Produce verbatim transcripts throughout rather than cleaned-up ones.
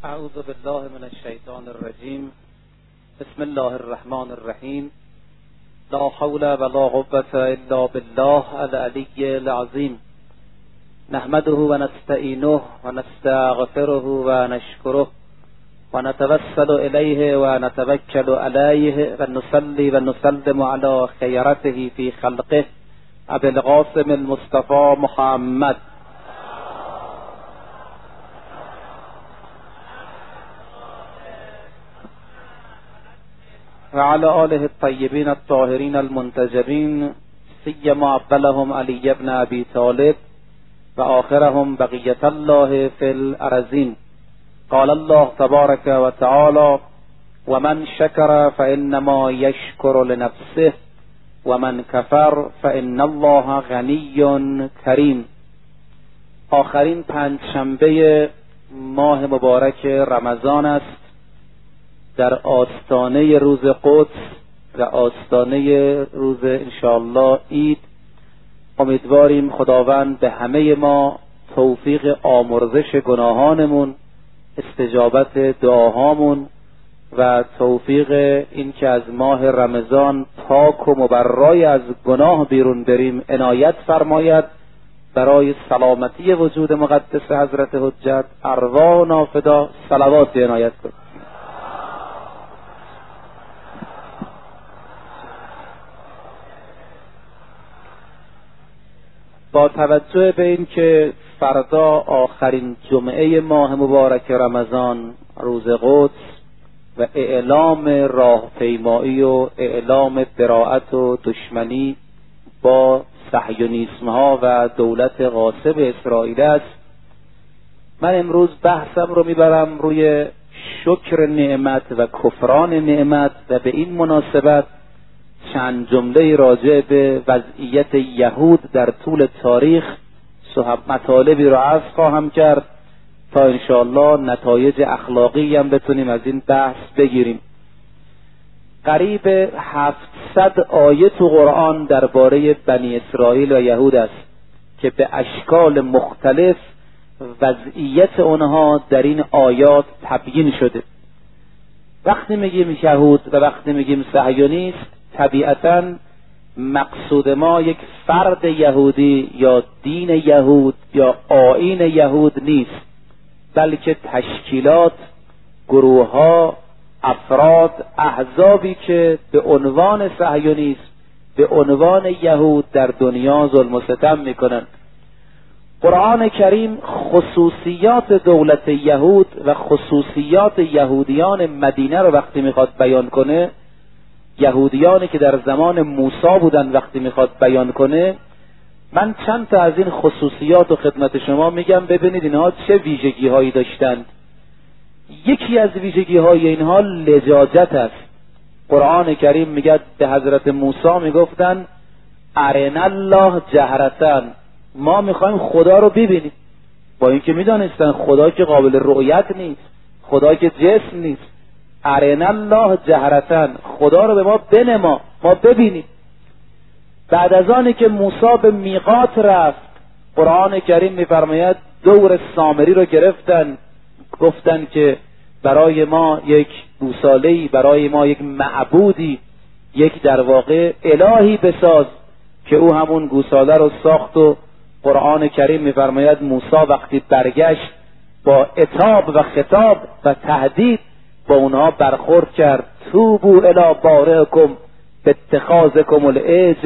اعوذ بالله من الشیطان الرجیم. بسم الله الرحمن الرحیم. لا حول ولا قوة الا بالله العلی العظیم. نحمده و نستعینه و نستغفره و نشکره و نتوسل الیه و نتوکل علیه و نصلی و نسلم علی خیرته فی خلقه ابی القاسم المصطفى محمد و علی آله الطیبین الطاهرین المنتجبین، سیما اولهم علی ابن ابی طالب و آخرهم بقیة الله فی الارضین. قال الله تبارک و تعالی: و من شکر فانما یشکر لنفسه و من کفر فان الله غنی کریم. آخرین پنجشنبه ماه مبارک رمضان است، در آستانه روز قدس و آستانه روز انشاءالله عید. امیدواریم خداوند به همه ما توفیق آمرزش گناهانمون، استجابت دعاهامون و توفیق این که از ماه رمضان پاک و مبرای از گناه بیرون بریم عنایت فرماید. برای سلامتی وجود مقدس حضرت حجت ارواح نافدا صلوات عنایت کن. با توجه به این که فردا آخرین جمعه ماه مبارک رمضان، روز قدس و اعلام راهپیمایی و اعلام براءت و دشمنی با صهیونیسم ها و دولت غاصب اسرائیل است، من امروز بحثم رو میبرم روی شکر نعمت و کفران نعمت و به این مناسبت چند جمله راجع به وضعیت یهود در طول تاریخ صحب مطالبی رو عرض خواهم کرد تا انشاءالله نتایج اخلاقی هم بتونیم از این بحث بگیریم. قریب هفتصد آیه تو قرآن درباره بنی اسرائیل و یهود است که به اشکال مختلف وضعیت اونها در این آیات تبیین شده. وقتی میگیم یهود و وقتی میگیم صهیونیست، طبیعتاً مقصود ما یک فرد یهودی یا دین یهود یا آیین یهود نیست، بلکه تشکیلات، گروه‌ها، افراد، احزابی که به عنوان صهیونیست، به عنوان یهود در دنیا ظلم و ستم میکنند. قرآن کریم خصوصیات دولت یهود و خصوصیات یهودیان مدینه رو وقتی میخواد بیان کنه، یهودیانی که در زمان موسی بودن وقتی میخواد بیان کنه، من چند تا از این خصوصیات و خدمت شما میگم ببینید اینها چه ویژگی هایی داشتند. یکی از ویژگی های اینها لجاجت است. قرآن کریم میگه به حضرت موسی میگفتن ارنا الله جهرتن، ما میخوایم خدا رو ببینیم، با اینکه میدانستن خدا که قابل رؤیت نیست، خدا که جسم نیست. ارنا الله جهرتن، خدا رو به ما بنما، ما ببینیم. بعد از آنی که موسی به میقات رفت، قرآن کریم میفرماید دور سامری رو گرفتن، گفتن که برای ما یک گوساله‌ای، برای ما یک معبودی، یک در واقع الهی بساز، که او همون گوساله رو ساخت. و قرآن کریم میفرماید موسی وقتی برگشت با عتاب و خطاب و تهدید با اونها برخورد کرد. توبوا الی بارئکم باتخاذکم العجل.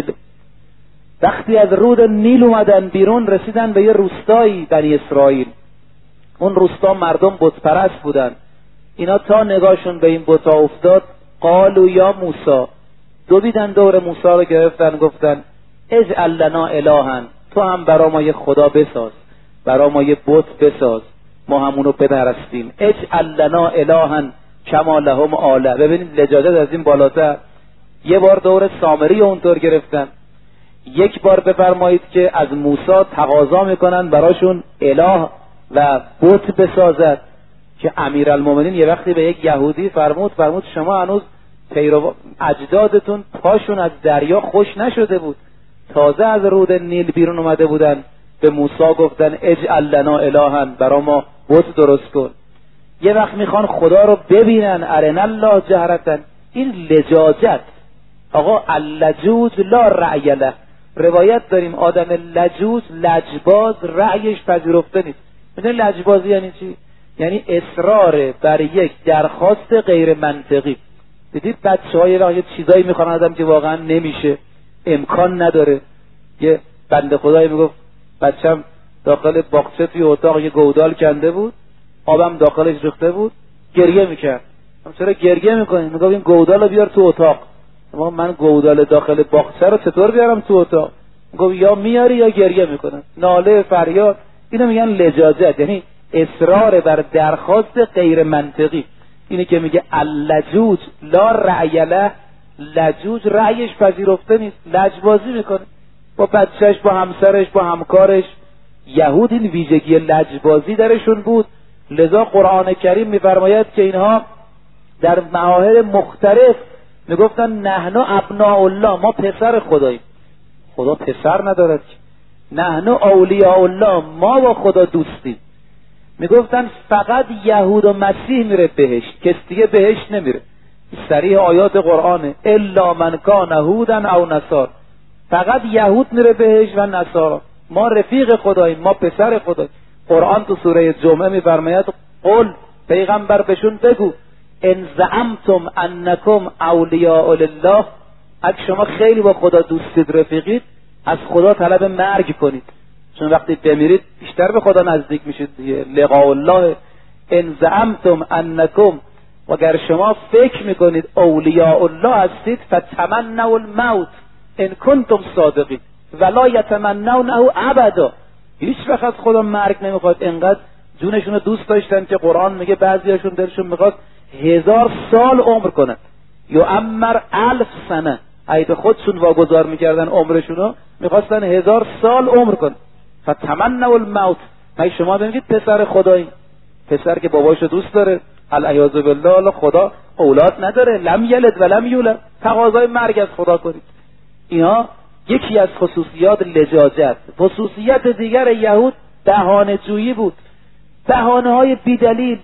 وقتی از رود نیل اومدن بیرون، رسیدن به یه روستایی بنی اسرائیل. اون روستا مردم بت پرست بودن. اینا تا نگاهشون به این بت‌ها افتاد، قالوا یا موسی، دویدن دور موسی رو گرفتن، گفتن اجعل لنا الها، تو هم برا ما یه خدا بساز، برا ما یه بت بساز، ما همونو بپرستیم. اجعل لنا الها کما لهم آله. ببینید لجاجت از این بالاتر. یه بار دور سامری اونطور گرفتن. یک بار بفرمایید که از موسی تقاضا میکنن براشون اله و بت بسازد، که امیرالمومنین یه وقتی به یک یهودی فرمود فرمود شما هنوز پیرو اجدادتون پاشون از دریا خوش نشده بود، تازه از رود نیل بیرون اومده بودن، به موسی گفتن اجعل لنا الها، برا ما بت درست کن. یه وقت میخوان خدا رو ببینن، ارنا الله جهرتن. این لجاجت. آقا اللجوج لا رأی له. روایت داریم آدم لجوج، لجباز، رأیش پذیرفته نیست. میدونی لجبازی یعنی چی؟ یعنی اصرار بر یک درخواست غیر منطقی. دیدید بچه های وقت یه چیزایی میخوان آدم که واقعا نمیشه، امکان نداره. یه بنده خدایی میگفت بچم داخل باغچه توی اتاق یه گودال کنده بود، آبم داخلش ریخته بود، گریه میکرد. چرا گریه میکنی؟ میگفت این گودال رو بیار تو اتاق. من گودال داخل باغچه رو چطور بیارم تو اتاق؟ میگفت یا میاری یا گریه میکنم. ناله، فریاد. اینو میگن لجاجت، یعنی اصرار بر درخواست غیر منطقی. اینه که میگه اللجوج لا رأی له. لجوج رأیش پذیرفته نیست، لجبازی میکنه با بچهش، با همسرش، با همکارش. یهود این ویژگی لجبازی درشون بود. لذا قرآن کریم میفرماید که اینها در مواهب مختلف میگفتن نحن ابناء الله، ما پسر خداییم. خدا پسر ندارد. نحن اولیاء الله، ما با خدا دوستیم. میگفتن فقط یهود و مسیح میره بهشت، کس دیگه بهشت نمیره. صریح آیات قرآنه الا من کان هودا او نصارا. فقط یهود میره بهشت و نصارا. ما رفیق خداییم، ما پسر خداییم. قرآن تو سوره جمعه میفرماید قل، پیغمبر بهشون بگو ان زعمتم انکم اولیاء لله، اگه شما خیلی با خدا دوستید، رفیقید، از خدا طلب مرگ کنید، چون وقتی بمیرید بیشتر به خدا نزدیک میشید دیگه. لقاء الله. ان زعمتم انکم، اگر شما فکر میکنید اولیاء الله هستید، فتمنوا الموت ان کنتم صادقین ولا یتمنونه ابدا. هیچ وقت از خدا مرگ نمیخواد. انقدر جونشون رو دوست داشتن که قرآن میگه بعضیاشون دلشون میخواد هزار سال عمر کنن. یعمر الف سنه. ای به خودشون واگذار میکردن عمرشون رو، میخواستن هزار سال عمر کنن. فتمنوا الموت. مگه شما ببینید پسر خدایی، پسر که باباشو دوست داره، العیاذ بالله، خدا اولاد نداره، لم یلد و لم یولد، تقاضای مرگ از خدا کنید. اینا یکی از خصوصیات لجاجت. خصوصیت دیگر یهود بهانه جویی بود. بهانه های بیدلیل.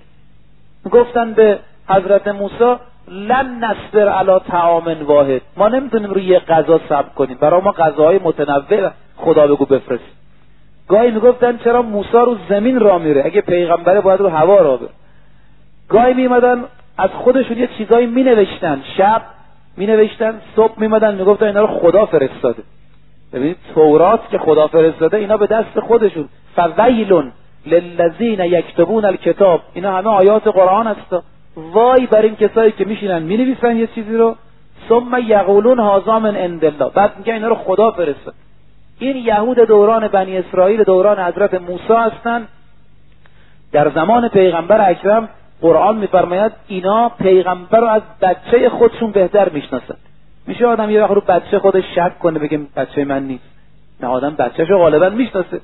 گفتن به حضرت موسی لن نصبر علی طعام واحد، ما نمیتونیم روی یه غذا صبر کنیم، برای ما غذاهای متنوع خدا بگو بفرست. گاهی میگفتن چرا موسی رو زمین راه میره، اگه پیغمبره باید رو هوا راه بره. گاهی میمدن از خودشون یه چیزایی مینوشتن، شب مینوشتن، صبح میمدن میگفتن اینا رو خدا فرستاده. ببینید تورات که خدا فرستاده، اینا به دست خودشون. فویل للذین یکتبون الکتاب، اینا همه آیات قرآن هست. وای بر این کسایی که میشینن مینویسن یه چیزی رو، ثم یقولون هذا من عند الله، بعد میگن اینا رو خدا فرستاد. این یهود دوران بنی اسرائیل، دوران حضرت موسی هستن. در زمان پیغمبر اکرم قرآن میفرماید اینا پیغمبر رو از بچه خودشون بهتر میشناسن. میشه آدم یه وقت رو بچه خودش شک کنه بگه بچه من نیست؟ نه، آدم بچه‌شو غالبا میشناسه.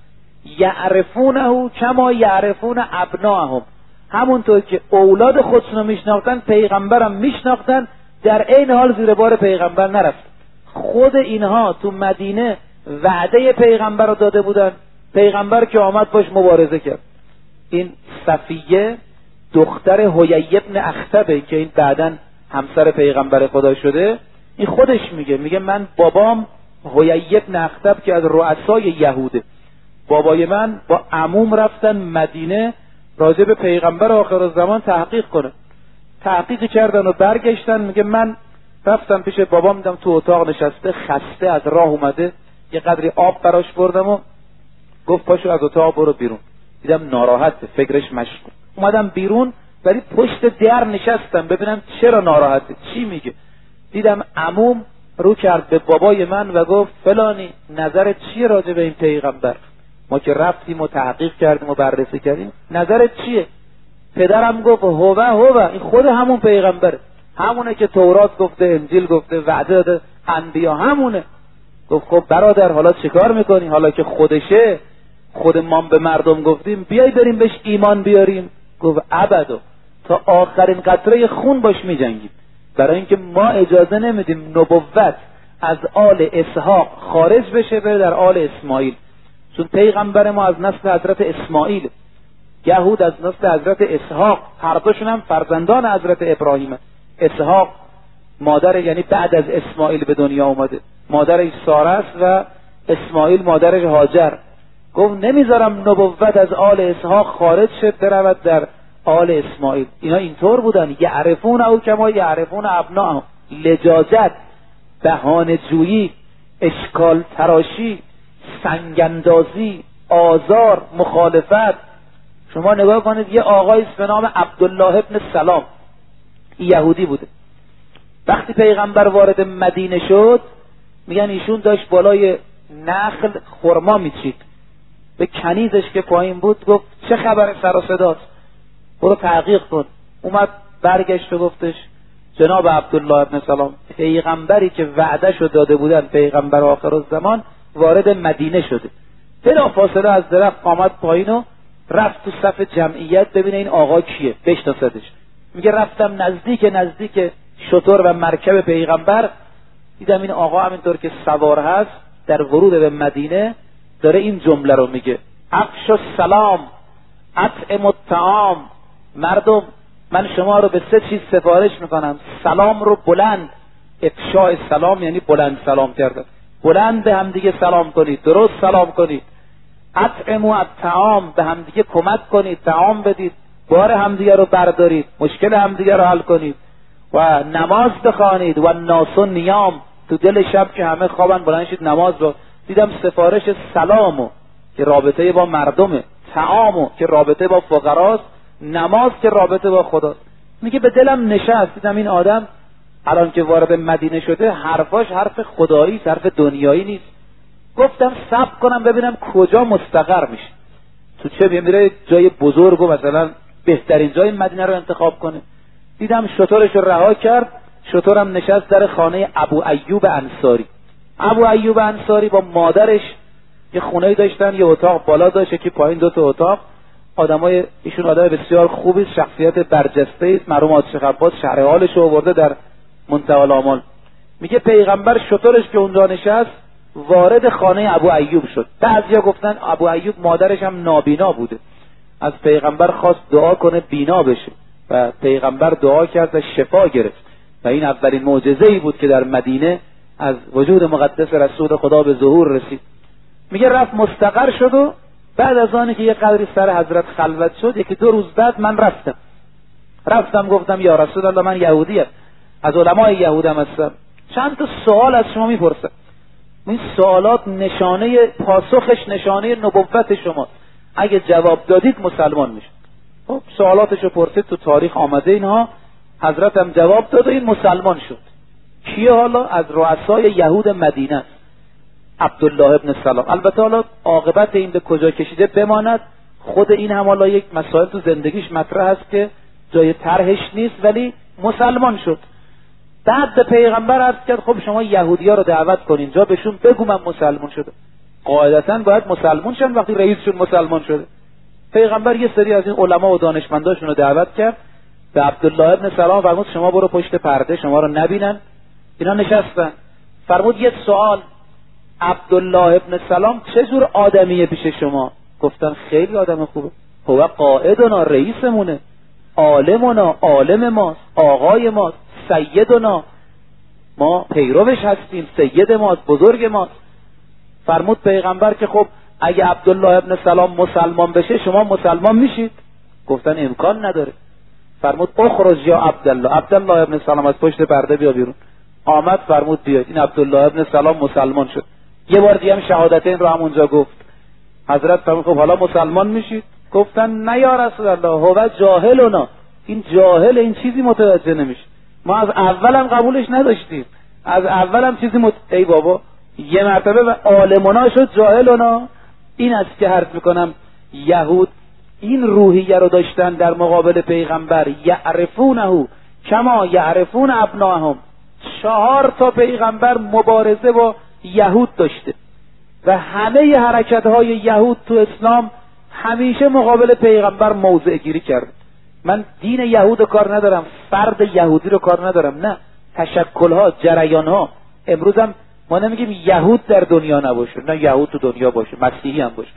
یعرفونه کما یعرفون ابناءهم، همونطور که اولاد خودشون رو میشناختن، پیغمبرم میشناختن، در عین حال زیر بار پیغمبر نرفت. خود اینها تو مدینه وعده پیغمبر رو داده بودن، پیغمبر که آمد باش مبارزه کرد. این صفیه دختر حیی ابن اخطبه که این بعداً همسر پیغمبر خدا شده، این خودش میگه میگه من بابام حیی ابن اخطب که از رؤسای یهوده، بابای من با عموم رفتن مدینه راجع به پیغمبر آخر الزمان تحقیق کنه. تحقیق کردن و برگشتن. میگه من رفتم پیش بابام، دیدم تو اتاق نشسته خسته، از راه اومده، یه قدری آب براش بردم و گفت پاشو از اتاق برو بیرون. دیدم ناراحته، فکرش مشغول. اومدم بیرون، ولی پشت در نشستم ببینم چرا ناراحته، چی میگه. دیدم عموم رو کرد به بابای من و گفت فلانی نظرت چیه راجع به این پیغمبر؟ ما که رفتیم و تحقیق کردیم و بررسی کردیم، نظرت چیه؟ پدرم گفت هوه هوه، این خود همون پیغمبره، همونه که تورات گفته، انجیل گفته، وعده داده، انبیا همونه. گفت خب برادر حالا چیکار میکنی؟ حالا که خودشه، خود ما به مردم گفتیم بیای بریم بهش ایمان بیاریم. گفت ابدا، تا آخرین قطره خون باش میجنگیم، برای اینکه ما اجازه نمیدیم نبوت از آل اسحاق خارج بشه بره در آل اسماعیل، چون پیغمبر ما از نسل حضرت اسماعیل. یهود از نسل حضرت اسحاق، هر دوشون هم فرزندان حضرت ابراهیم. اسحاق مادر، یعنی بعد از اسماعیل به دنیا اومده، مادرش ساره است و اسماعیل مادرش هاجر. گفت نمیذارم نبوت از آل اسحاق خارج شد برود در آل اسماعیل. اینا اینطور بودن، یعرفون او کما یعرفون ابناءهم. لجاجت، بهانه جویی، اشکال تراشی، سنگندازی، آزار، مخالفت. شما نگاه کنید یه آقایی به نام عبدالله ابن سلام، یهودی بوده. وقتی پیغمبر وارد مدینه شد، میگن ایشون داشت بالای نخل خرما میچید. به کنیزش که پایین بود گفت چه خبر سر و صداست؟ برو تحقیق کن. اومد برگشت و گفتش جناب عبدالله ابن سلام، پیغمبری که وعده‌شو داده بودن، پیغمبر آخر الزمان، وارد مدینه شده. بلا فاصله از درخت آمد پایین و رفت تو صف جمعیت ببینه این آقا کیه، بشناسدش. میگه رفتم نزدیک نزدیک شتر و مرکب پیغمبر، دیدم این آقا همینطور که سوار هست در ورود به مدینه داره این جمله رو میگه: افشوا السلام اطعموا الطعام. مردم، من شما رو به سه چیز سفارش میکنم. سلام رو بلند، افشاء سلام یعنی بلند سلام کردن، بلند به هم دیگه سلام کنید، درست سلام کنید. اطعموا الطعام، به هم دیگه کمک کنید، طعام بدید، بار هم دیگه رو بردارید، مشکل هم دیگه رو حل کنید. و نماز بخوانید. و الناس نیام، تو دل شب که همه خوابن بلند شید نماز رو. دیدم سفارش سلامو که رابطه با مردمه، طعامو که رابطه با فقراست، نماز که رابطه با خداست. میگه به دلم نشست، دیدم این آدم الان که وارد مدینه شده حرفاش حرف خدایی، حرف دنیایی نیست. گفتم صبر کنم ببینم کجا مستقر میشه، تو چه میره جای بزرگ و مثلا بهترین جای مدینه رو انتخاب کنه. دیدم شترش رو رها کرد، شترم نشست در خانه ابو ایوب انصاری. ابو ایوب انصاری با مادرش یه خونه‌ای داشتن، یه اتاق بالا داشت که پایین دو تا اتاق. آدمای ایشون آدم بسیار خوبی، شخصیت برجسته است، مرحوم آتش عباس شرح حالش رو آورده در منتهی الآمال. میگه پیغمبر شترش که اونجا نشست وارد خانه ابو ایوب شد. بعضیا گفتن ابو ایوب مادرش هم نابینا بوده، از پیغمبر خواست دعا کنه بینا بشه و پیغمبر دعا کرد و شفا گرفت و این اولین معجزه‌ای بود که در مدینه از وجود مقدس رسول خدا به ظهور رسید. میگه رفت مستقر شد و بعد از آنی که یه قدری سر حضرت خلوت شد، یکی دو روز بعد من رفتم رفتم گفتم یا رسول الله من یهودیم، از علمای یهودم هستم، چند تا سوال از شما میپرسم. این سوالات نشانه پاسخش نشانه نبوت شما، اگه جواب دادید مسلمان میشید. خب سوالاتشو پرسید، تو تاریخ آمده اینها. حضرت هم جواب داد و این مسلمان شد. کیه حالا؟ از رؤسای یهود مدینه است، عبدالله ابن سلام. البته حالا عاقبت این به کجا کشیده بماند، خود این هم حالا یک مسائل تو زندگیش مطرح است که جای طرحش نیست، ولی مسلمان شد. بعد به پیغمبر عرض کرد خب شما یهودی‌ها رو دعوت کنین جا بهشون بگو من مسلمان شده. قاعدتاً باید مسلمان شن وقتی رئیسشون مسلمان شده. پیغمبر یه سری از این علما و دانشمنداشون رو دعوت کرد. به عبدالله ابن سلام فرمود شما برو پشت پرده، شما رو نبینن. اینا نشستن. فرمود یه سوال، عبدالله ابن سلام چه جور آدمیه پیش شما؟ گفتن خیلی آدم خوبه، هو قائدنا، رئیسمونه، عالمنا، عالم ماست، آقای ماست، سیدنا، ما پیروش هستیم، سید ماست، بزرگ ماست. فرمود پیغمبر که خب اگه عبدالله ابن سلام مسلمان بشه شما مسلمان میشید؟ گفتن امکان نداره. فرمود اخرج یا عبدالله، عبدالله ابن سلام از پشت پرده بیا بیرون. آمد، فرمود بیاید. این عبدالله ابن سلام مسلمان شد. یه بار دیگه هم شهادتین رو همونجا گفت. حضرت فرمود خب حالا مسلمان میشید؟ گفتن نه یا رسول الله، هو جاهلنا، این جاهل، این چیزی متوجه نمیشه، ما از اولم قبولش نداشتیم، از اولم چیزی مت... ای بابا یه مرتبه و عالمنا شد جاهلنا. این است که عرض میکنم یهود این روحیه رو داشتن در مقابل پیغمبر، یعرفونه کما یعرفون ابناهم. چهار تا پیغمبر مبارزه با یهود داشته و همه حرکت های یهود تو اسلام همیشه مقابل پیغمبر موضع گیری کرد. من دین یهود رو کار ندارم، فرد یهودی رو کار ندارم، نه، تشکل ها، جریان ها. امروز هم ما نمیگیم یهود در دنیا نباشه، نه، یهود تو دنیا باشه، مسیحی هم باشه.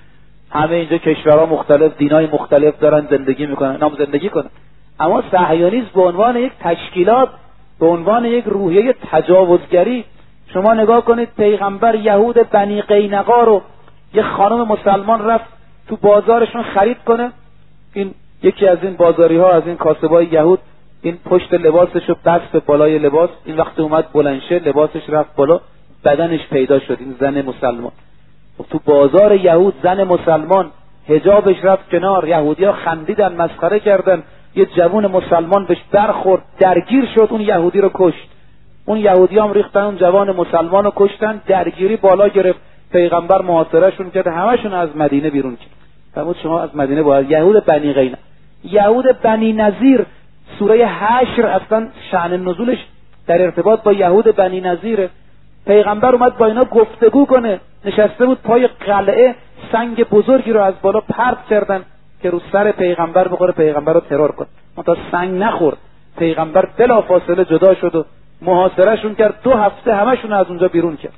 همه اینجا کشورها مختلف، دینای مختلف دارن زندگی میکنن، نام زندگی کنن. اما صهیونیسم به عنوان یک تشکیلات، به عنوان یک روحیه تجاوزگری، شما نگاه کنید پیغمبر یهود بنی قینقا رو یه خانم مسلمان رفت تو بازارشون خرید کنه، این یکی از این بازاری ها از این کاسبای یهود این پشت لباسش رو بست به بالای لباس، این وقتی اومد بلند شه لباسش رفت بالا، بدنش پیدا شد. این زن مسلمان تو بازار یهود، زن مسلمان حجابش رفت کنار، یهودی‌ها خندیدن، مسخره کردن، یه جوون مسلمان بهش برخورد، درگیر شد، اون یهودی رو کشت. اون یهودی هم ریختن اون جوان مسلمان رو کشتن، درگیری بالا گرفت، پیغمبر محاصرهشون کرد، همشون از مدینه بیرون کرد. فرمود شما از مدینه باید. یهود بنی قینقاع، یهود بنی نضیر، سوره حشر اصلا شأن نزولش در ارتباط با یهود بنی نضیر. پیغمبر اومد با اینا گفتگو کنه، نشسته بود پای قلعه، سنگ بزرگی رو از بالا پرت کردن که رو سر پیغمبر بخوره، پیغمبر رو ترور کنه. منتها سنگ نخورد، پیغمبر بلافاصله جدا شد و محاصرهشون کرد، دو هفته همشون از اونجا بیرون کرد.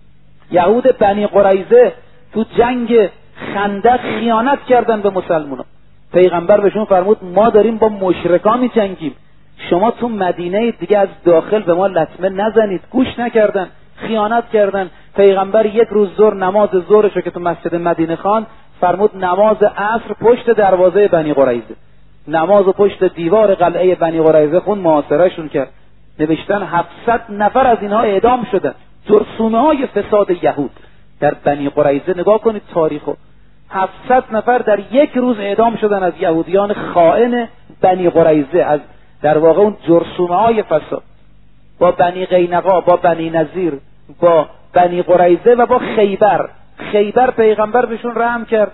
یهود بنی قریظه تو جنگ خندق خیانت کردن به مسلمانان. پیغمبر بهشون فرمود ما داریم با مشرکان می‌جنگیم، شما تو مدینه دیگه از داخل به ما لطمه نزنید. گوش نکردن، خیانت کردن. پیغمبر یک روز ظهر نماز ظهرشو که تو مسجد مدینه خواند، فرمود نماز عصر پشت دروازه بنی قریظه، نماز پشت دیوار قلعه بنی قریظه خون، محاصرهشون کرد. نوشتن هفتصد نفر از اینها اعدام شدن. جرثومه های فساد یهود در بنی قریظه، نگاه کنید تاریخو، هفتصد نفر در یک روز اعدام شدن از یهودیان خائن بنی قریظه، از در واقع اون جرثومه های فساد. با بنی قینقاع، با بنی نضیر، با بنی قریظه و با خیبر. خیبر پیغمبر بهشون رحم کرد،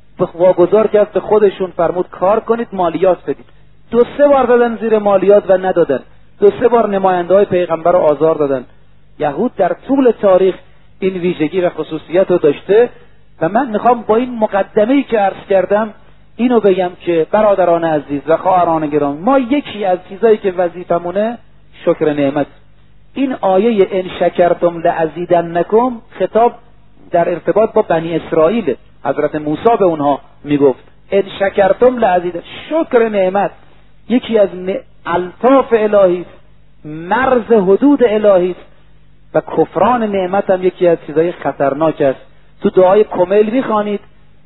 واگذار کرد به خودشون، فرمود کار کنید، مالیات بدید. دو سه بار دادن زیر مالیات و ندادن، دو سه بار نماینده های پیغمبر رو آزار دادن. یهود در طول تاریخ این ویژگی و خصوصیت رو داشته. و من میخوام با این مقدمه‌ای که عرض کردم اینو بگم که برادران عزیز و خواهران گرامی، ما یکی از چیزایی که وظیفمونه شکر نعمت. این آیه ان شکرتم لازیدنکم خطاب در ارتباط با بنی اسرائیل، حضرت موسی به اونها میگفت ان شکرتم لازید. شکر نعمت یکی از الطاف الهی است، مرز حدود الهی است، و کفران نعمت هم یکی از چیزای خطرناک است. تو دعای کمیل میخوانید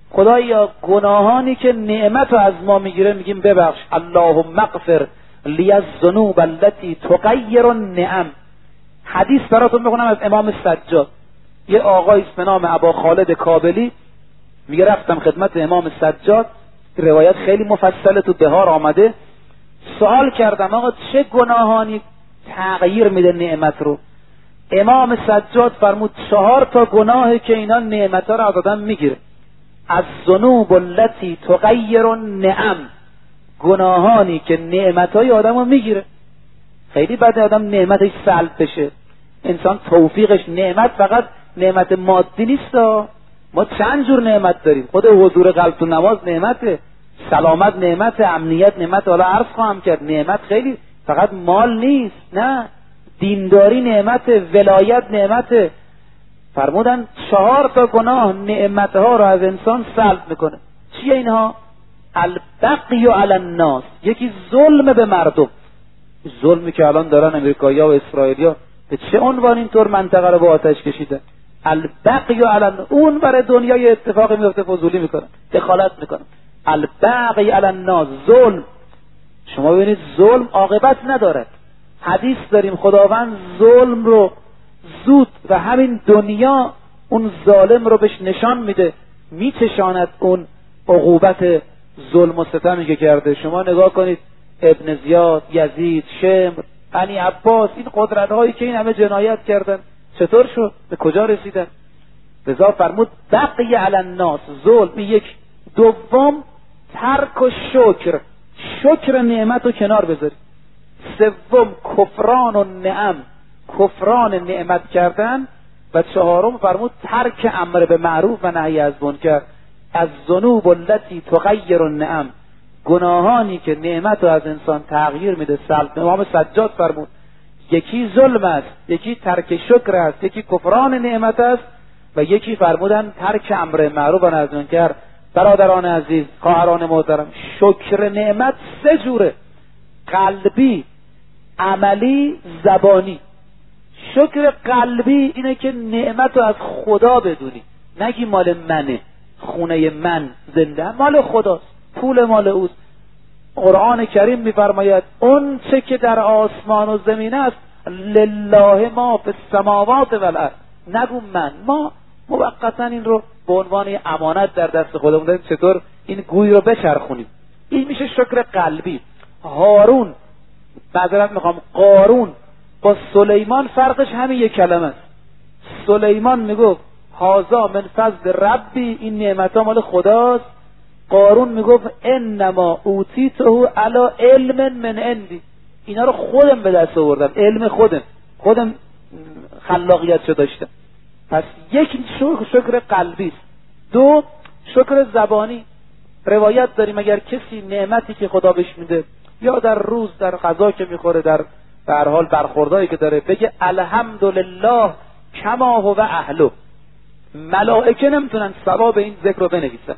خدایا گناهانی که نعمت رو از ما میگیره میگیم ببخش، اللهم اغفر لی الذنوب التي تغیر النعم. حدیث براتون میخونم از امام سجاد. یه آقایی به نام ابا خالد کابلی میگه رفتم خدمت امام سجاد، روایت خیلی مفصله تو بهار آمده، سوال کردم آقا چه گناهانی تغییر میده نعمت رو؟ امام سجاد فرمود چهار تا گناهی که اینا نعمت ها رو از آدم میگیره. از ذنوب التي تغیر النعم، گناهانی که نعمت های آدم رو میگیره. خیلی بده آدم نعمتش سلب بشه. انسان توفیقش، نعمت فقط نعمت مادی نیست. ما چند جور نعمت داریم. خود حضور قلب تو نماز نعمته، سلامت نعمت، امنیت نعمت. حالا عرض خواهم کرد نعمت خیلی فقط مال نیست، نه، دینداری نعمت، ولایت نعمت. فرمودن چهار تا گناه نعمتها رو از انسان سلب میکنه. چیه اینها؟ البغی علی الناس، یکی ظلم به مردم. ظلمی که الان دارن امریکایی‌ها و اسرائیلی‌ها، به چه عنوان اینطور منطقه رو با آتش کشیدن؟ البغی علی، اون برای دنیا یه اتفاقی میفته فضولی میکنن، دخالت میکنن. البغی علی الناس، ظلم. شما ببینید ظلم عاقبت نداره. حدیث داریم خداوند ظلم رو زود و همین دنیا اون ظالم رو بهش نشان میده، میچشاند اون عقوبت ظلم و ستمی که کرده. شما نگاه کنید ابن زیاد، یزید، شمر، بنی عباس، این قدرت هایی که این همه جنایت کردن چطور شد؟ به کجا رسیدن؟ لذا فرمود بقی علی الناس، ظلم یک. دوم ترک و شکر، شکر نعمت رو کنار بذاری. سوم کفران و نعم، کفران نعمت کردن. و چهارم فرمود ترک امر به معروف و نهی از منکر. از ذنوب التي تغیر النعم، گناهانی که نعمت رو از انسان تغییر میده، سلب. امام سجاد فرمود یکی ظلم است، یکی ترک شکر است، یکی کفران نعمت است، و یکی فرمودن ترک امر معروف و نهی از منکر. برادران عزیز، خواهران محترم، شکر نعمت سه جوره: قلبی، عملی، زبانی. شکر قلبی اینه که نعمت رو از خدا بدونی، نگی مال منه، خونه من، زنده مال خداست، پول مال اوست. قرآن کریم میفرماید اون چه که در آسمان و زمین است لله ما فی السماوات و الارض. نگو من، ما موقتا این رو به عنوان امانت در دست خودمون داریم چطور این گوی رو بچرخونیم. این میشه شکر قلبی. هارون، معذرت میخوام، قارون با سلیمان فرقش همین یک کلمه است. سلیمان میگفت هازا من فضل ربی، این نعمت ها مال خداست. قارون میگفت انما اوتیته علی علم من عندی، اینا رو خودم به دست آوردم، علم خودم، خودم خلاقیتشو داشتم. پس یک شکر قلبی است. دو، شکر زبانی. روایت داریم اگر کسی نعمتی که خدا بهش میده یا در روز در غذا که میخوره، در به هر حال برخوردایی که داره، بگه الحمدلله کما هو اهله، ملائکه نمیتونن ثواب این ذکر رو بنویسن.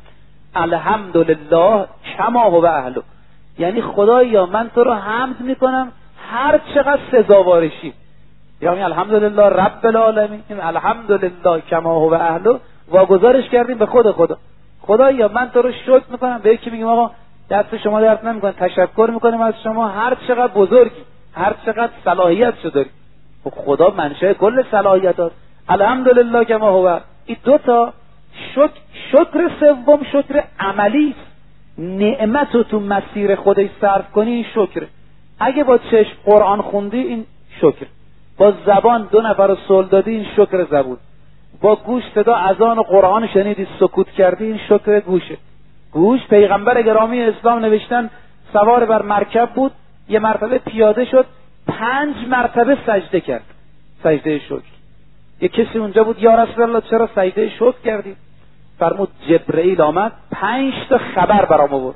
الحمدلله کما هو اهله یعنی خدایا من تو رو حمد میکنم هر چقدر سزاوارشی. یعنی الحمدلله رب العالمین، الحمدلله کما هو اهله واگذارش کردیم به خود خدا. خدایا من تو رو شکر میکنم. به یکی میگیم آقا دست شما درد نمیکنه، تشکر میکنیم از شما هر چقدر بزرگی، هر چقدر صلاحیت شو داری. خدا منشأ کل صلاحیتات. الحمدلله کما هو. این دو تا شکر. شکر سوم شکر عملی است. نعمت رو تو مسیر خودش صرف کنی، این شکر. اگه با چشم قرآن خوندی، این شکر. با زبان دو نفر رو صلح دادی، این شکر زبون. با گوش صدا اذان و قرآن شنیدی، سکوت کردی، این شکر گوشه. گوش، پیغمبر گرامی اسلام نوشتن سوار بر مرکب بود، یه مرتبه پیاده شد، پنج مرتبه سجده کرد، سجده شکر. یه کسی اونجا بود، یا رسول الله چرا سجده شکر کردی؟ فرمود جبرئیل آمد پنج تا خبر برام آورد.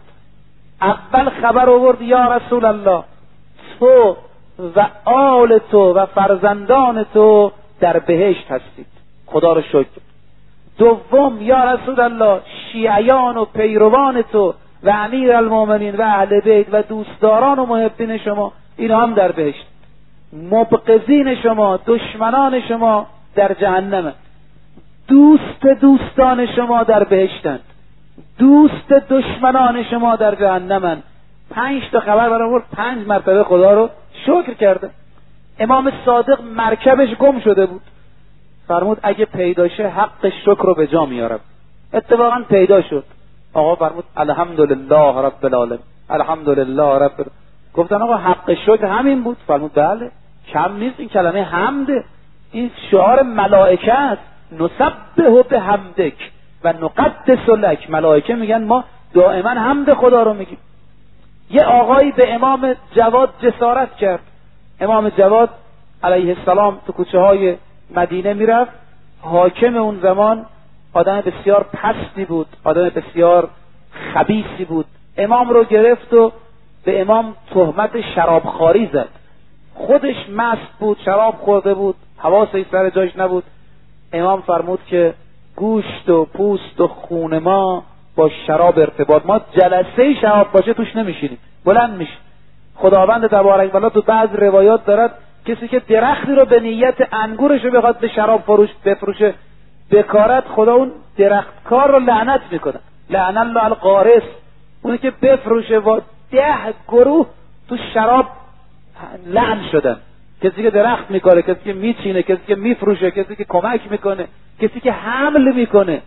اول خبر آورد یا رسول الله تو و آل تو و فرزندان تو در بهشت هستید، خدا رو شکر. دوم یا رسول الله شیعیان و پیروان تو و امیر المؤمنین و اهل بیت و دوستداران و محبین شما، اینا هم در بهشت. مبغضین شما، دشمنان شما در جهنم. دوست دوستان شما در بهشتند، دوست دشمنان شما در جهنمند. پنج تا خبر برآورد، پنج مرتبه خدا رو شکر کرده. امام صادق مرکبش گم شده بود، فرمود اگه پیدا شه حق شکر رو به جا میارم. اتفاقا پیدا شد. آقا فرمود الحمدلله رب العالمین، الحمدلله رب العالمین. گفتن آقا حق شکر همین بود؟ فرمود بله، کم نیست، این کلمه حمده، این شعار ملائکه است. نسبح بحمدک و نقدس لک. ملائکه میگن ما دائما حمد خدا رو میگیم. یه آقایی به امام جواد جسارت کرد. امام جواد علیه السلام تو کوچه های مدینه میرفت. حاکم اون زمان آدم بسیار پستی بود، آدم بسیار خبیثی بود. امام رو گرفت و به امام تهمت شرابخواری زد. خودش مست بود، شراب خورده بود، حواسش سر جاش نبود. امام فرمود که گوشت و پوست و خون ما با شراب ارتباط، ما جلسه شراب باشه توش نمیشینیم، بلند میشیم. خداوند تبارک و تعالی تو بعض روایات دارد کسی که درختی رو به نیت انگورش رو بخواد به شراب فروش بفروشه بکارت، خدا اون درختکار رو لعنت میکنه. لعن الله القارص، اونی که بفروشه و ده گروه تو شراب لعن شدن. کسی که درخت میکاره، کسی که میچینه، کسی که میفروشه، کسی که کمک میکنه، کسی که حمل میکنه.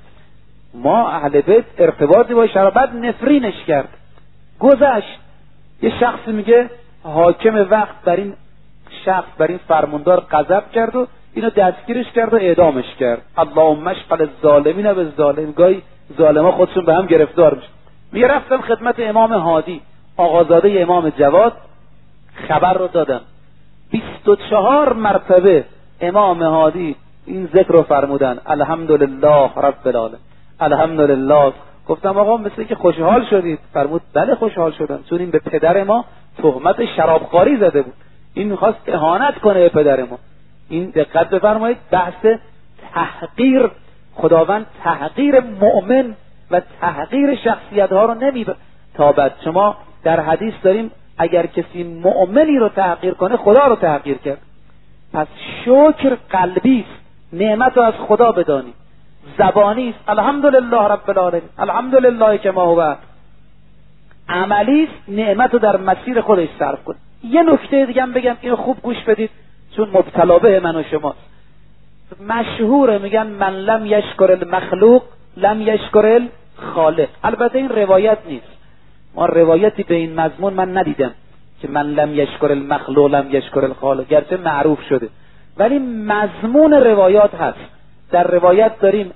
ما اهل بیت ارتباطی با شرابت نفرینش کرد. گذشت. یه شخصی میگه حاکم وقت بر این شخص، بر این فرماندار غضب کرد و اینو دستگیرش کرد و اعدامش کرد. اللهم اشغل الظالمین بالظالمین. گاهی ظالما خودشون به هم گرفتار میشن. میگه رفتم خدمت امام هادی، آقازاده امام جواد، خبر رو دادم. بیست و چهار مرتبه امام هادی این ذکر رو فرمودن، الحمدلله رب العالمین، الحمدلله. گفتم آقا مثل که خوشحال شدید؟ فرمود بله خوشحال شدم، چون این به پدر ما تهمت شرابخواری زده بود، این میخواست اهانت کنه به پدر ما. این دقت بفرمایید، بحث تحقیر، خداوند تحقیر مؤمن و تحقیر شخصیت ها رو نمیتابد. شما در حدیث داریم اگر کسی مؤمنی رو تحقیر کنه خدا رو تحقیر کرد. پس شکر قلبی است، نعمت رو از خدا بدانی. زبانی است الحمدلله رب العالمین، الحمدلله که ما هو. عملی است، نعمت رو در مسیر خودش صرف کن. یه نکته دیگه هم بگم، اینو خوب گوش بدید چون مبتلا به من و شماست. مشهوره میگن من لم یشکر المخلوق لم یشکر الخالق. البته این روایت نیست، ما روایتی به این مضمون من ندیدم که من لم یشکر المخلوق لم یشکر الخالق، گرچه معروف شده، ولی مضمون روایات هست. در روایت داریم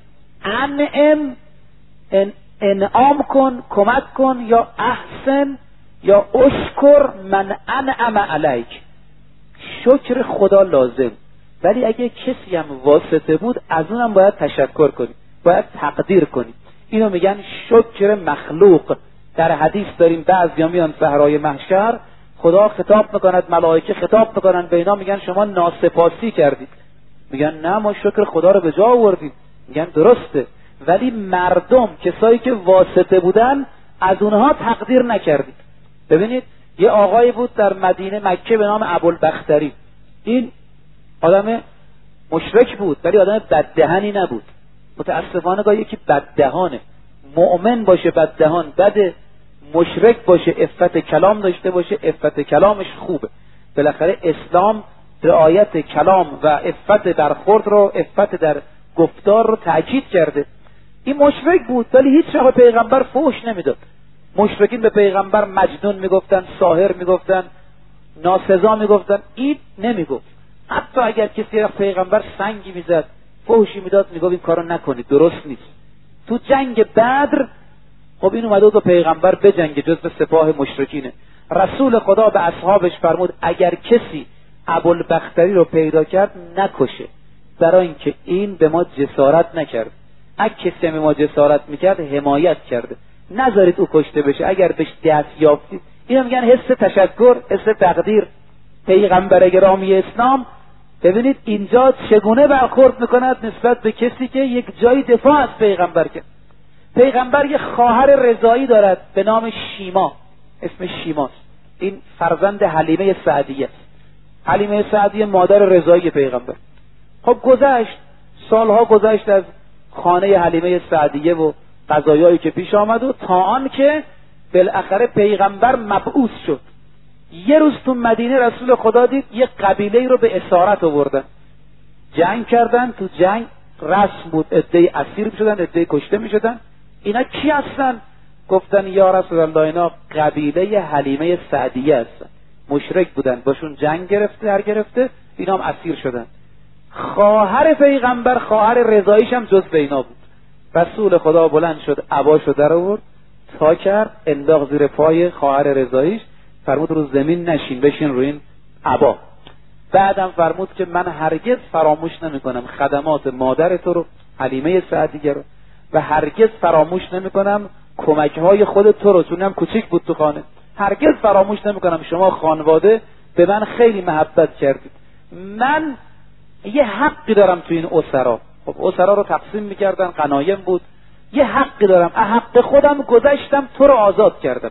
انعم، ان انعام کن، کمک کن، یا احسن، یا اشکر من انعم علیک. شکر خدا لازم، ولی اگه کسی هم واسطه بود از اونم باید تشکر کنی، باید تقدیر کنی. اینو میگن شکر مخلوق. در حدیث داریم بعضیا میان صحرای محشر، خدا خطاب میکند، ملائکه خطاب میکنن به اینا، میگن شما ناسپاسی کردید. میگن نه ما شکر خدا رو به جا آوردیم. میگن درسته، ولی مردم کسایی که واسطه بودن از اونها تقدیر نکردید. ببینید یه آقایی بود در مدینه مکه به نام ابوالبختری. این آدم مشرک بود ولی آدم بددهنی نبود. متاسفانه گاهی یکی بددهانه، مؤمن باشه بددهان بده، مشرک باشه عفت کلام داشته باشه عفت کلامش خوبه. بالاخره اسلام رعایت کلام و عفت برخورد رو، عفت در گفتار رو تأکید کرده. این مشرک بود ولی هیچ وقت پیغمبر فحش نمیداد. مشرکین به پیغمبر مجنون میگفتن، ساحر میگفتن، ناسزا میگفتن، این نمیگفت. حتی اگر کسی پیغمبر سنگی میزد، فحشی میداد، میگفت این کارو نکنید، درست نیست. تو جنگ بدر خب این اومده و پیغمبر بجنگه، جزو سپاه مشرکینه. رسول خدا به اصحابش فرمود اگر کسی ابوالبختری رو پیدا کرد نکشه، برای اینکه این به ما جسارت نکرد. اگه کسی به ما جسارت میکرد حمایت کرده، نذارید او کشته بشه. اگر بهش دست یافتید، اینا میگن حس تشکر، حس تقدیر. پیغمبر گرامی اسلام ببینید اینجا چگونه برخورد میکند نسبت به کسی که یک جای دفاع از پیغمبر کرد. پیغمبر یک خواهر رضایی دارد به نام شیما، اسم شیماست. این فرزند حلیمه سعدیه است. حلیمه سعدیه مادر رضایی پیغمبر. خب گذشت، سالها گذشت از خانه حلیمه سعدیه و قضایایی که پیش آمد و تا آن که بالاخره پیغمبر مبعوث شد. یه روز تو مدینه رسول خدا دید یک قبیله رو به اسارت آوردن، جنگ کردن. تو جنگ رسم بود عده‌ای اسیر می‌شدن، عده‌ای کشته می‌شدن. اینا کی هستن؟ گفتن یا رسول الله اینا قبیله حلیمه سعدیه هستن، مشرک بودن، باشون جنگ گرفته، در گرفته، اینا هم اسیر شدن. خواهر پیغمبر، خواهر رضاییش هم جز اینا بود. رسول خدا بلند شد، عباشو در آورد، تا کرد، انداخت زیر پای خواهر رضاییش، فرمود رو زمین نشین، بشین روی این عبا. بعدم فرمود که من هرگز فراموش نمیکنم خدمات مادر تو رو، حلیمه سعدیه رو، و هرگز فراموش نمیکنم کمک‌های خود تو رو، چونم کوچیک بود تو خانه. هرگز فراموش نمیکنم شما خانواده به من خیلی محبت کردید. من یه حقی دارم تو این اسرا. خب اسرا رو تقسیم میکردن، غنایم بود. یه حقی دارم، حق خودم گذشتم، تو رو آزاد کردم.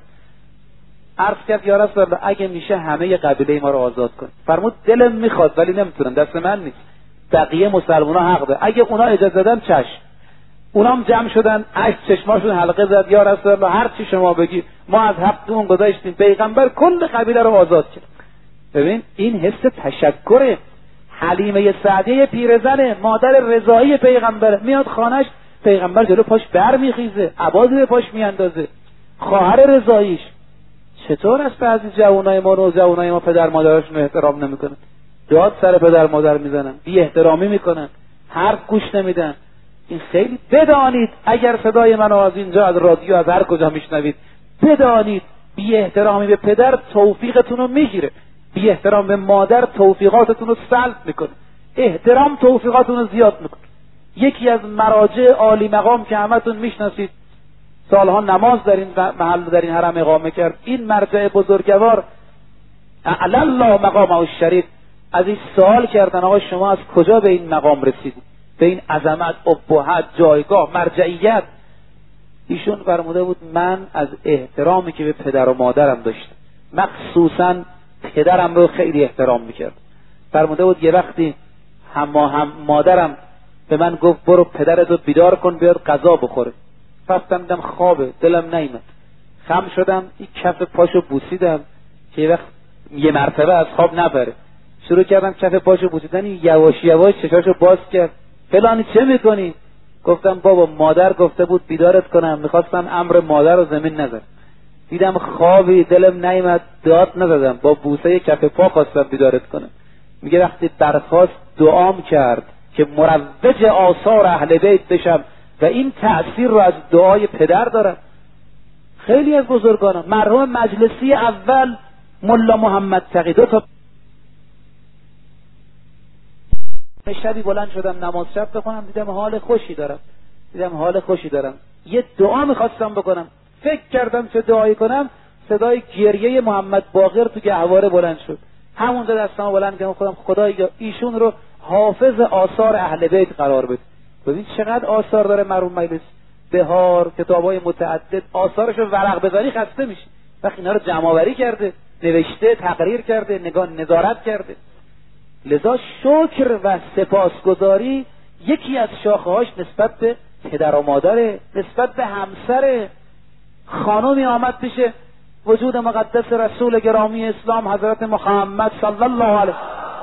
عرض کرد یا رسول الله اگه میشه همه قبیله ما رو آزاد کن. فرمود دلم میخواد ولی نمیتونم، دست من نیست. بقیه مسلمان‌ها حق دارن، اگه اونا اجازه دادن چشم. اونام جمع شدن، اشک چشماشون حلقه زد، یا رسول الله هر چی شما بگی ما از حقمون گذاشتیم. پیغمبر کل قبیله رو آزاد کرد. ببین این حس تشکره. حلیمه سعدیه پیرزنه، مادر رضایی پیغمبر، میاد خانش، پیغمبر جلو پاش برمیخیزه، عبادی به پاش میاندازه. خواهر رضاییش. چطور است بعضی جوانای ما رو جوانای ما پدر مادرشون احترام نمیکنن، داد سر پدر مادر میزنن، بی احترامی میکنن، حرف گوش نمیدن. این خیلی بدانید، اگر صدای منو از اینجا از رادیو از هر کجا میشنوید، بدانید بی احترامی به پدر توفیقتون رو میگیره، بی احترام به مادر توفیقاتتون رو سلب میکنه، احترام توفیقاتتون رو زیاد میکنه. یکی از مراجع عالی مقام که همتون میشناسید، سالها نماز در این محل در این حرم اقامه کرد، این مرجع بزرگوار اعلی الله مقامه الشریف، از این سوال کردن آقا شما از کجا به این مقام رسیدید، به این عظمت، ابهت، جایگاه، مرجعیت؟ ایشون فرموده بود من از احترامی که به پدر و مادرم داشتم، مخصوصا پدرم رو خیلی احترام میکرد. فرموده بود یه وقتی هم, هم مادرم به من گفت برو پدرتو بیدار کن بیاد غذا بخوره. رفتم دیدم خوابه، دلم نیامد، خم شدم این کف پاشو بوسیدم که یه وقت یه مرتبه از خواب نپره. شروع کردم کف پاشو بوسیدن، یواش یواش چشاشو باز کرد. فلانی چه میکنی؟ گفتم بابا مادر گفته بود بیدارت کنم، میخواستم امر مادر رو زمین نذارم، دیدم خوابی، دلم نیامد، داد نزدم، با بوسه کف پا خواستم بیدارت کنم. میگه وقتی برخاست دعام کرد که مروج آثار اهل بیت بشم و این تأثیر رو از دعای پدر دارم. خیلی از بزرگان، مرحوم مجلسی اول ملا محمد تقی، دو تا شبی بلند شدم نماز شب بخونم، دیدم حال خوشی دارم دیدم حال خوشی دارم یه دعا میخواستم بکنم، فکر کردم چه دعایی کنم، صدای گریه محمد باقر تو گهواره بلند شد. همونجا دستامو بلند کردم، خودم خدایا ایشون رو حافظ آثار اهل بیت قرار بده. ببین چقدر آثار داره مرحوم مجلس، بهار، کتابای متعدد، آثارشو ورق بذاری خسته میشی. وقتی اینا رو جمع آوری کرده، نوشته، تقریر کرده، نگاه نظارت کرده. لذا شکر و سپاسگزاری یکی از شاخه‌هاش نسبت به پدر و مادره، نسبت به همسر. خانمی آمد پیش وجود مقدس رسول گرامی اسلام حضرت محمد صلی الله علیه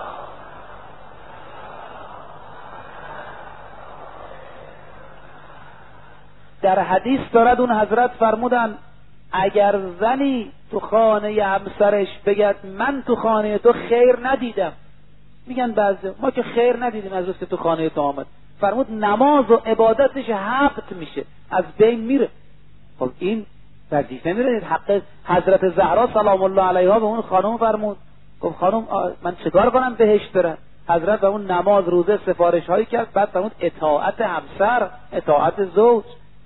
در حدیث دارد اون حضرت فرمودن اگر زنی تو خانه همسرش بگد من تو خانه تو خیر ندیدم، میگن بعضی ما که خیر ندیدیم از روز که تو خانه تو آمد، فرمود نماز و عبادتش حبط میشه، از بین میره. خب این وظیفه میره. حق حضرت زهرا سلام الله علیها به اون خانم فرمود، گفت خانم من چیکار کنم بهشت برم؟ حضرت به اون نماز روزه سفارش هایی کرد، بعد فرمود اطاعت همسر، اطاعت زوج.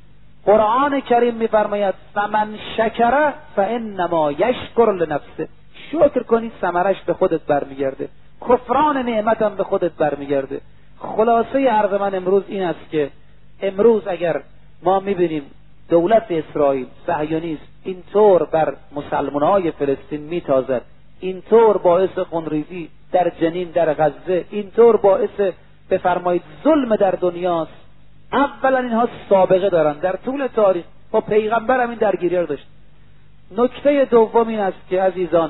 قرآن کریم میفرماید فمن شکر فانما یشکر لنفسه، شکر کنی ثمرش به خودت برمیگرده، کفران نعمتم به خودت برمیگرده. خلاصه عرض من امروز این است که امروز اگر ما میبینیم دولت اسرائیل صهیونیست اینطور بر مسلمانهای فلسطین میتازد، اینطور باعث خونریزی در جنین در غزه، اینطور باعث بفرمایید ظلم در دنیاست، اولا اینها سابقه دارن در طول تاریخ، با پیغمبر هم این درگیری رو داشت. نکته دوم این است که عزیزان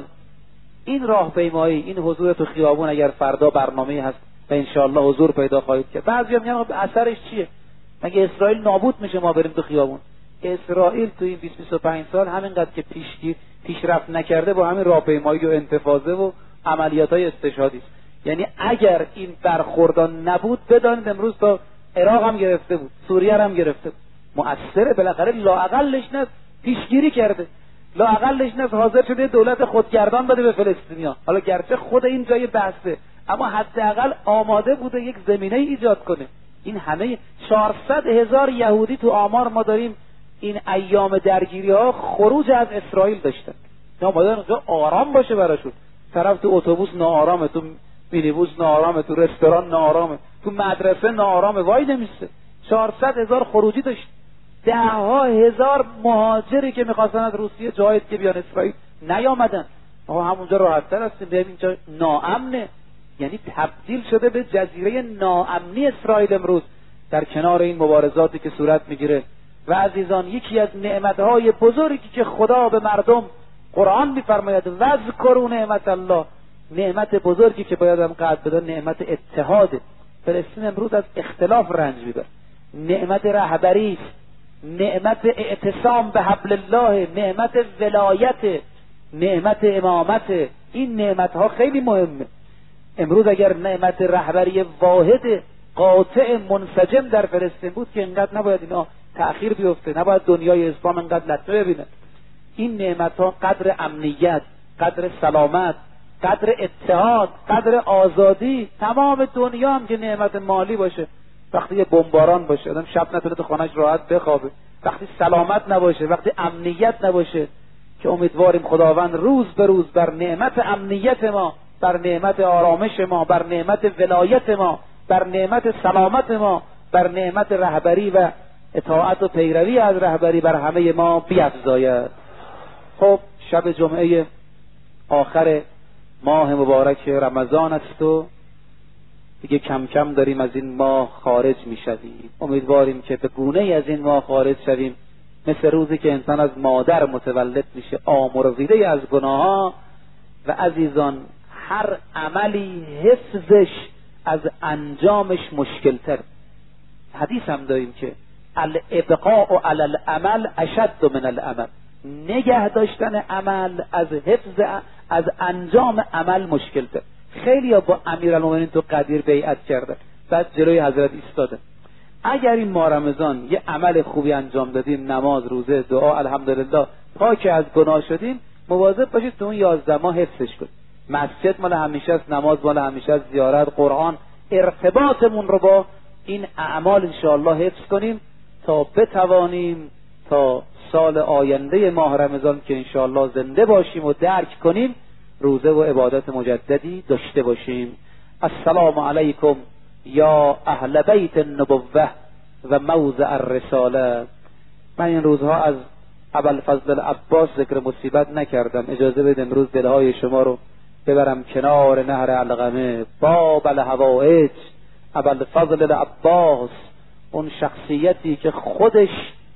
این راهپیمایی، این حضور تو خیابون اگر فردا برنامه هست و انشاءالله حضور پیدا خواهید کرد، بعضی میگن اثرش چیه؟ مگه اسرائیل نابود میشه ما بریم تو خیابون؟ اسرائیل تو این بیست بیست و پنج سال همینقدر که پیشگیر پیشرفت نکرده با همین راهپیمایی و انتفاضه و عملیات‌های استشهادی است. یعنی اگر این برخوردان نبود بدانید امروز تا عراق هم گرفته بود، سوریه هم گرفته بود. مؤثره، بالاخره لااقلش نه پیشگیری کرده، لااقلش نه حاضر شده دولت خودگردان بده به فلسطینیا. حالا گرچه خود این جای بحثه، اما حداقل آماده بوده یک زمینه ایجاد کنه. این همه چهارصد هزار یهودی تو آمار ما داریم این ایام درگیری ها خروج از اسرائیل داشتن. نه اومدن اونجا آرام باشه براشون. طرف تو اتوبوس ناآرامه، تو مینیبوس ناآرامه، تو رستوران ناآرامه، تو مدرسه ناآرامه، وای نمیسته. چهارصد هزار خروجی داشت. ده ها هزار مهاجری که میخواستن از روسیه جاهد که بیان اسرائیل نیامدن. ما همونجا راحت‌تر هستیم، ببین اینجا ناامنه. یعنی تبدیل شده به جزیره ناامنی اسرائیل امروز در کنار این مبارزاتی که صورت میگیره. و عزیزان یکی از نعمتهای بزرگی که خدا به مردم قرآن میفرماید وذکروا نعمت الله، نعمت بزرگی که باید هم قدر بدن نعمت اتحاد. فلسطین امروز از اختلاف رنج میبره. نعمت رهبری است، نعمت اعتصام به حبل الله، نعمت ولایت، نعمت امامت. این نعمت ها خیلی مهمه. امروز اگر نعمت رهبری واحد قاطع منسجم در فلسطین بود که انقدر نباید اینا تأخیر بیفته، نباید دنیای اسلام انقدر لطمه ببینه. این نعمت ها قدر امنیت، قدر سلامت، قدر اتحاد، قدر آزادی. تمام دنیا هم که نعمت مالی باشه، وقتی یه بمباران باشه آدم شب نتونه تو خانه‌اش راحت بخوابه، وقتی سلامت نباشه، وقتی امنیت نباشه، که امیدواریم خداوند روز به روز بر نعمت امنیت ما، بر نعمت آرامش ما، بر نعمت ولایت ما، بر نعمت سلامت ما، بر نعمت رهبری و اطاعت و پیروی از رهبری بر همه ما بیفزاید. خب شب جمعه آخر ماه مبارک رمضان است و دیگه کم کم داریم از این ماه خارج می شویم. امیدواریم که به گونه ای از این ماه خارج شویم مثل روزی که انسان از مادر متولد میشه آمرزیده از گناه ها. و عزیزان هر عملی حفظش از انجامش مشکل تر. حدیث هم داریم که الابقاء علی العمل اشد من العمل، نگه داشتن عمل از حفظ از انجام عمل مشکل تر. خیلی ها با امیرالمومنین تو قدیر بیعت کرده، بعد جلوی حضرت ایستاده. اگر این ماه رمضان یه عمل خوبی انجام دادیم، نماز، روزه، دعا، الحمدلله، پاک از گناه شدیم، مواظب باشید تو اون یازده ماه حفظش کنید. مسجد مال همیشه است، نماز مال همیشه است، زیارت، قرآن، ارتباطمون رو با این اعمال انشاءالله حفظ کنیم تا بتوانیم تا سال آینده ماه رمضان که انشاءالله زنده باشیم و درک کنیم روزه و عبادت مجددی داشته باشیم. السلام علیکم یا اهل بیت النبوه و موضع الرساله. من این روزها از ابوالفضل العباس ذکر مصیبت نکردم، اجازه بدید امروز دلهای شما رو ببرم کنار نهر علقمه. باب الحوائج، ابوالفضل العباس، اون شخصیتی که خودش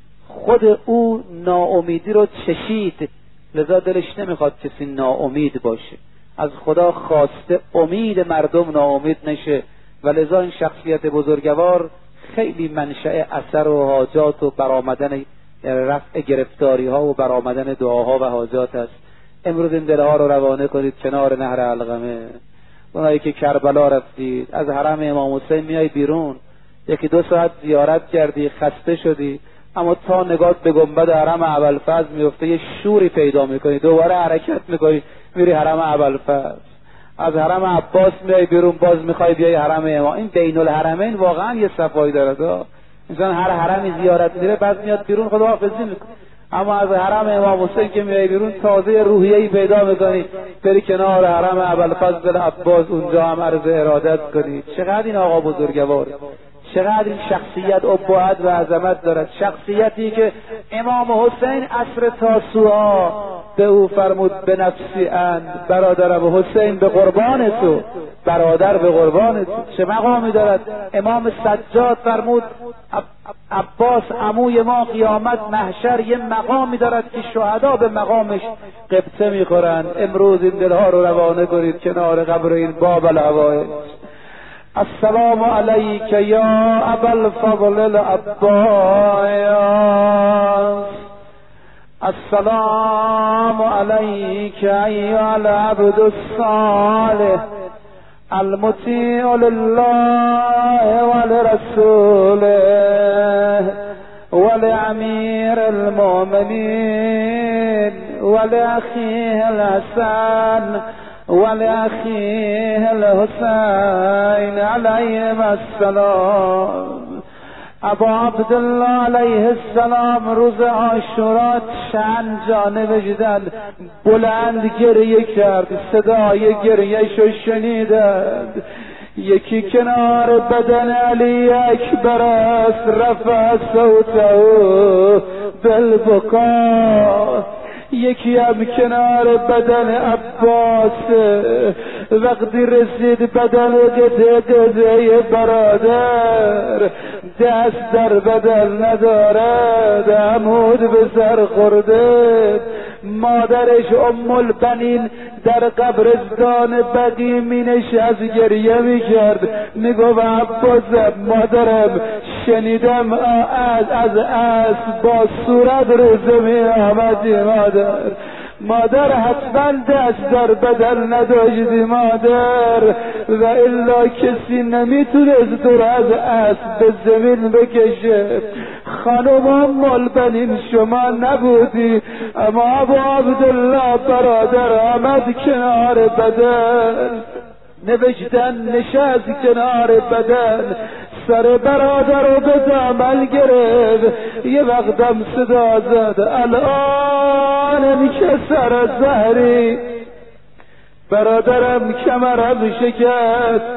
خود او ناامیدی رو چشید، لذا دلش نمیخواد کسی ناامید باشه، از خدا خواسته امید مردم ناامید نشه و لذا این شخصیت بزرگوار خیلی منشأ اثر و حاجات و برآمدن رفع گرفتاری ها و برآمدن دعاها و حاجات است. امروز این دلها رو روانه کنید کنار نهر علقمه. اونایی که کربلا رفتید، از حرم امام حسین میای بیرون، یکی دو ساعت زیارت کردی، خسته شدی، اما تا نگات به گنبد حرم ابوالفضل میفته یه شوری پیدا میکنی، دوباره حرکت میکنی میری حرم ابوالفضل. از حرم عباس میای بیرون، باز میخوای بیای حرم امام. این بین الحرمین واقعا یه صفایی داره. انسان هر حرمی زیارت میره بعد میاد بیرون خداحافظی میکنه، اما از حرم امام حسین که میای بیرون تازه روحیه‌ای پیدا میکنی، بری کنار حرم ابوالفضل عباس اونجا هم عرض ارادت کنی. چقدر این آقا بزرگوار، چقدر این شخصیت ابهت و عظمت دارد. شخصیتی که امام حسین عصر تاسوعا به او فرمود به نفسی اند، برادرم حسین به قربان تو، برادر به قربان تو. چه مقامی دارد. امام سجاد فرمود عباس عموی ما قیامت محشر یه مقامی دارد که شهدا به مقامش قبطه میخورند. امروز این دلها رو روانه کنید کنار قبر این باب الحوائج. السلام علیک یا ابا الفضل العباس، السلام علیک ایها العبد الصالح المطیع لله ولرسوله ولامیر المؤمنین ولاخیه الحسن ولأخيه الحسين عليهم السلام. ابا عبدالله علیه السلام روز عاشورا چند جانب وجدان بلند گریه کرد، صدای گریه‌شو شنیدند. یکی کنار بدن علی اکبر است، رفع صوته بالبکا. یکی هم کنار بدن عباس، وقتی رسید بدن گده گده برادر، دست در بدن ندارد، عمود به سر خورده. مادرش ام البنین در قبرستان بقیع می نشست گریه می کرد، می گفت عباس مادرم شنیدم از از اسب با صورت روزه می آمدی مادر. مادر حتما دست در بدن نداشتی مادر، و الا کسی نمیتونست دور از اسب به زمین بکشه. خانم ام البنین شما نبودی، اما ابو عبدالله برادر آمد کنار بدن، نوشتن نشست کنار بدن، سر برادر رو به دامن گرفت. یه وقتم صدا زد الان که سر زهری، برادرم کمرم شکست،